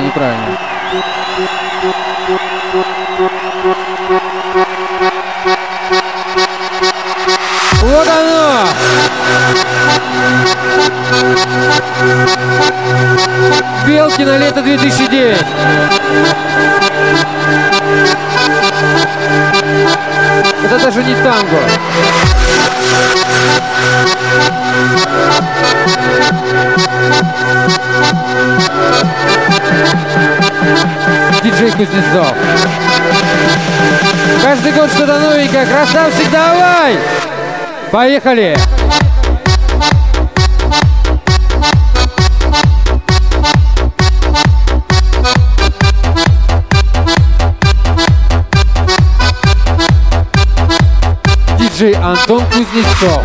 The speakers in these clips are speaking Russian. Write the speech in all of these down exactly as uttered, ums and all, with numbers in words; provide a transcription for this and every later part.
неправильно. Вот оно! Белкино лето две тысячи девять. Это даже не танго. Диджей Кузнецов. Каждый год что-то новенькое. Красавчик, давай! Поехали! Диджей Антон Кузнецов.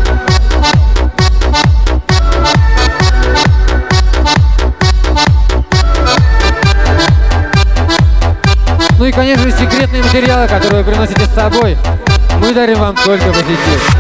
Ну и, конечно же, секретные материалы, которые вы приносите с собой, мы дарим вам только позитив.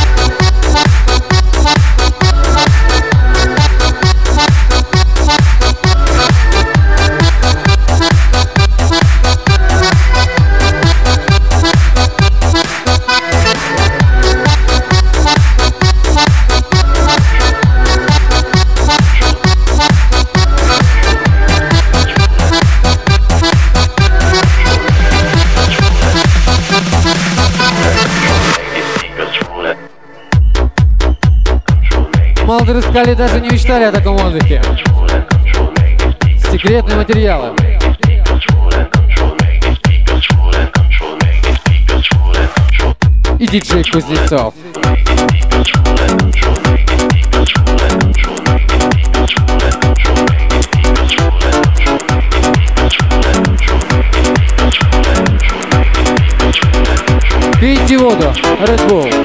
Молодые рыскали, даже не мечтали о таком отдыхе. Секретные материалы. И диджей Кузнецов. Пейте воду, Red Bull.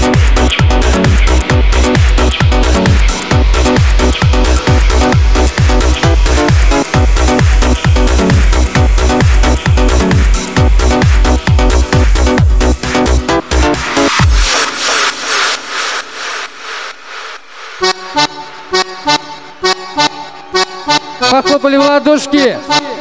Похлопали в ладошки.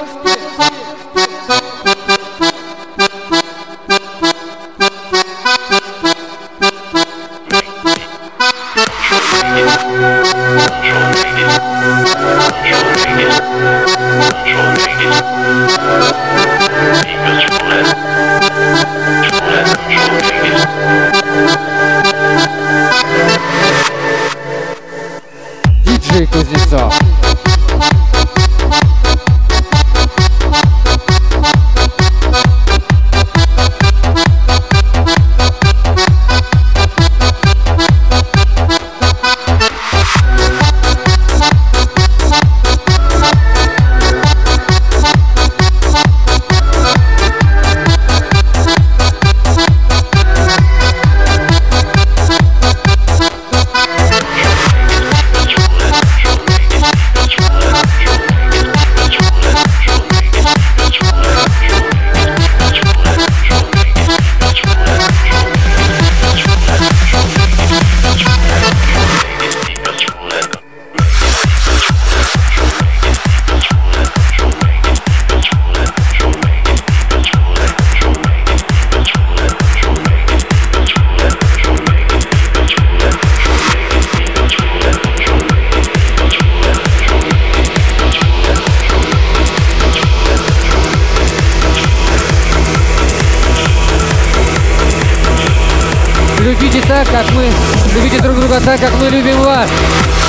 Диджей Кузнецов. Любите так, как мы, любите друг друга так, как мы любим вас.